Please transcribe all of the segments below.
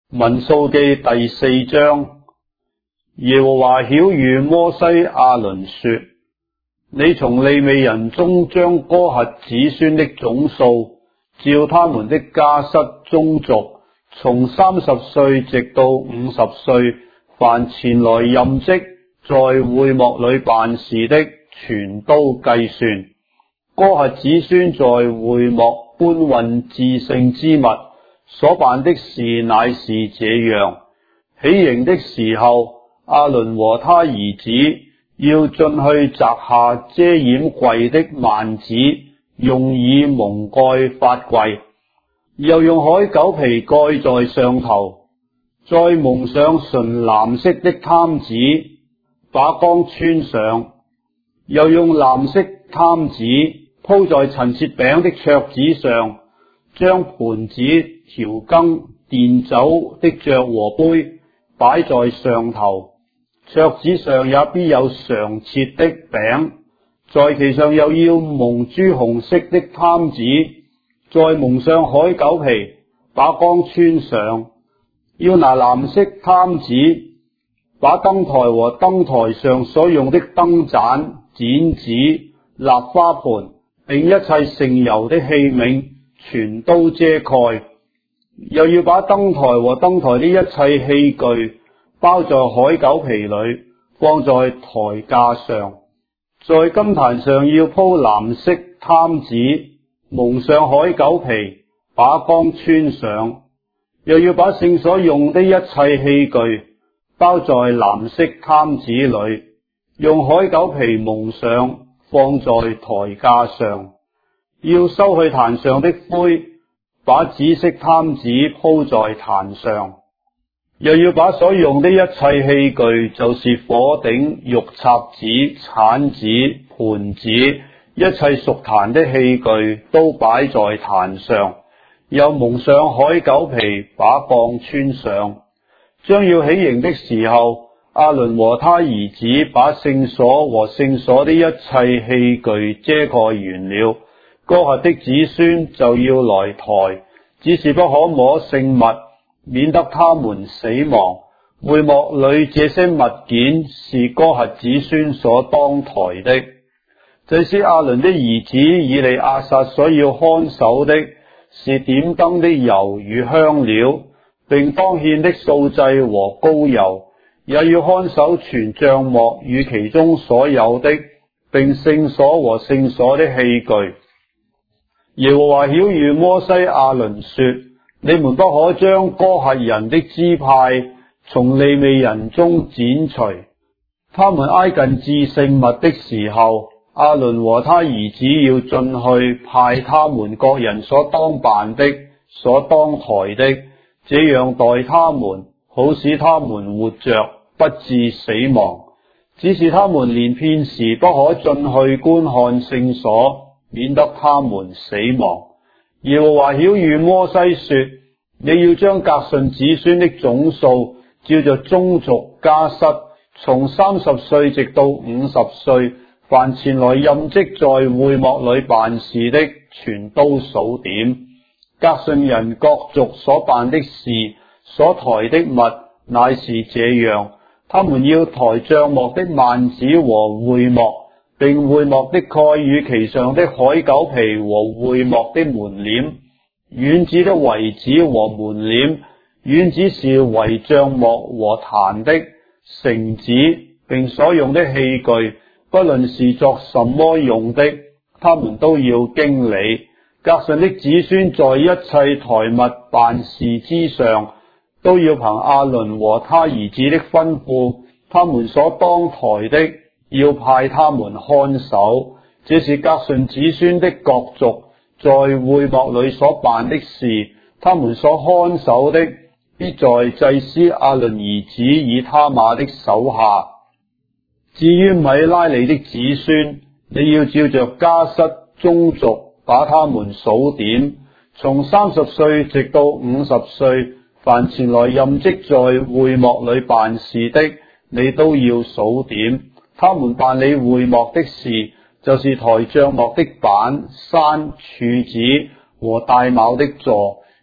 民數記第4章，耶和華曉諭摩西亞倫說：你從利未人中將哥轄子孫的總數，照他們的家室宗族，從30歲直到50歲，凡前來任職在會幕裏辦事的，全都計算。哥轄子孫在會幕搬運至聖之物所辦的事乃是這樣：起營的時候，亞倫和他兒子要進去摘下遮掩櫃的幔子，用以蒙蓋法櫃，又用海狗皮蓋在上頭，再蒙上純藍色的毯子，把缸穿上，又用藍色毯子鋪在陳設餅的桌子上，將盤子、調羹、奠酒的爵和杯擺在上頭。桌子上也必有常設的餅，在其上又要蒙朱紅色的毯子，再蒙上海狗皮，把缸穿上。要拿藍色毯子，把燈台和燈台上所用的燈盞、剪子、立花盆，並一切盛油的器皿，全都遮蓋。又要把燈台和燈台的一切器具包在海狗皮裏，放在台架上。在金壇上要鋪藍色毯子，蒙上海狗皮，把缸穿上。又要把聖所用的一切器具包在藍色毯子裏，用海狗皮蒙上，放在台架上。要收去壇上的灰，把紫色毯子鋪在壇上。又要把所用的一切器具，就是火頂、玉插子、鏟子、盤子，一切屬壇的器具，都擺在壇上，又蒙上海狗皮，把槓穿上。將要起營的時候，亞倫和他兒子把聖所和聖所的一切器具遮蓋完了，哥轄的子孫就要來抬，只是不可摸聖物，免得他們死亡。會幕裏這些物件是哥轄子孫所當抬的。祭司亞倫的兒子以利亞撒所要看守的是點燈的油與香料，並當獻的素祭和膏油，也要看守全帳幕與其中所有的，並聖所和聖所的器具。耶和華曉諭摩西亞倫說：你們不可將哥轄人的支派從利未人中剪除。他們挨近至聖物的時候，亞倫和他兒子要進去，派他們各人所當辦的、所當抬的，這樣待他們，好使他們活着，不致死亡。只是他們連片時不可進去觀看聖所，免得他們死亡。耶和華曉諭摩西說：你要將革順子孫的總數，照着宗族家室，從30歲直到50歲，凡前來任職在會幕裏辦事的，全都數點。革順人各族所辦的事，所抬的物，乃是這樣：他們要抬帳幕的幔子和會幕，並會幕的蓋與其上的海狗皮和會幕的門簾，院子的圍子和門簾，院子是圍帳幕和壇的繩子，並所用的器具，不論是作什麼用的，他們都要經理。革順的子孫在一切抬物辦事之上，都要憑亞倫和他兒子的吩咐，他們所當抬的，要派他們看守。這是革順子孫的各族在會幕裏所辦的事，他們所看守的，必在祭司亞倫兒子以他瑪的手下。至於米拉利的子孫，你要照着家室宗族把他們數點，從30歲直到50歲，凡前來任職在會幕裏辦事的，你都要數點。他們辦理會幕的事，就是抬帳幕的板、山、柱子和帶卯的座，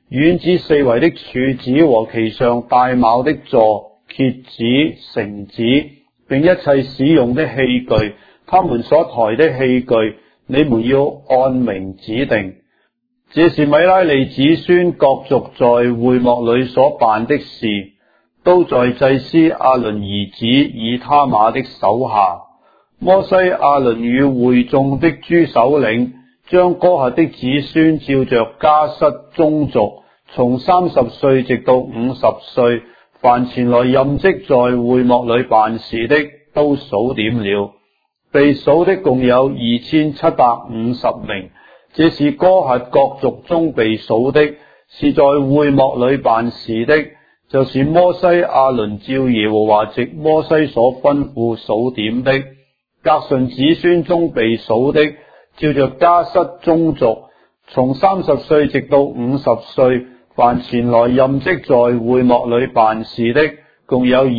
院子四圍的柱子和其上戴帽的座、橛子、繩子，並一切使用的器具，他們所抬的器具，你們要按名指定。這是米拉利子孫各族在會幕裏所辦的事，都在祭司亞倫兒子以他瑪的手下。摩西、亞倫與會眾的諸首領，將哥轄的子孫照着家室宗族，從30歲直到50歲，凡前來任職在會幕裏辦事的，都數點了。被數的共有2750名。這是哥轄各族中被數的，是在會幕裏辦事的，就是摩西、亞倫照耶和華藉摩西所吩咐數點的。革順子孫中被數的，照着家室宗族，從30歲直到50歲，凡前來任職在會幕裏辦事的，共有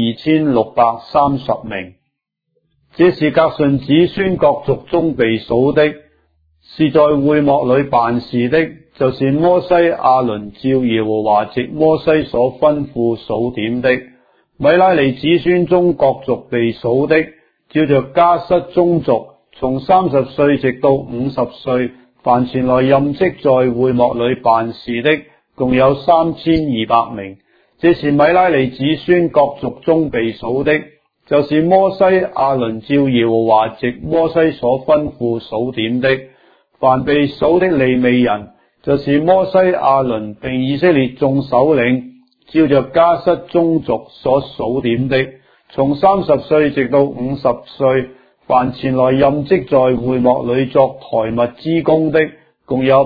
2630名。這是革順子孫各族中被數的，是在會幕裏辦事的，就是摩西、亞倫照耶和華藉摩西所吩咐數點的。米拉利子孫中各族被數的，照着家室宗族，從30歲直到50歲，凡前來任職在會幕裏辦事的，共有3200名。這是米拉利子孫各族中被數的，就是摩西、亞倫照耶和華藉摩西所吩咐數點的。凡被數的利未人，就是摩西、亞倫並以色列眾首領，照着家室宗族所數點的，從30歲直到50歲，凡前來任職在會幕裏作台物之工的，共有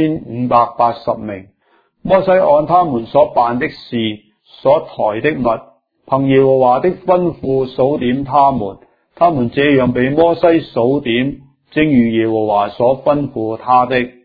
8580名。摩西按他們所辦的事、所抬的物，憑耶和華的吩咐數點他們，他們這樣被摩西數點，正如耶和華所吩咐他的。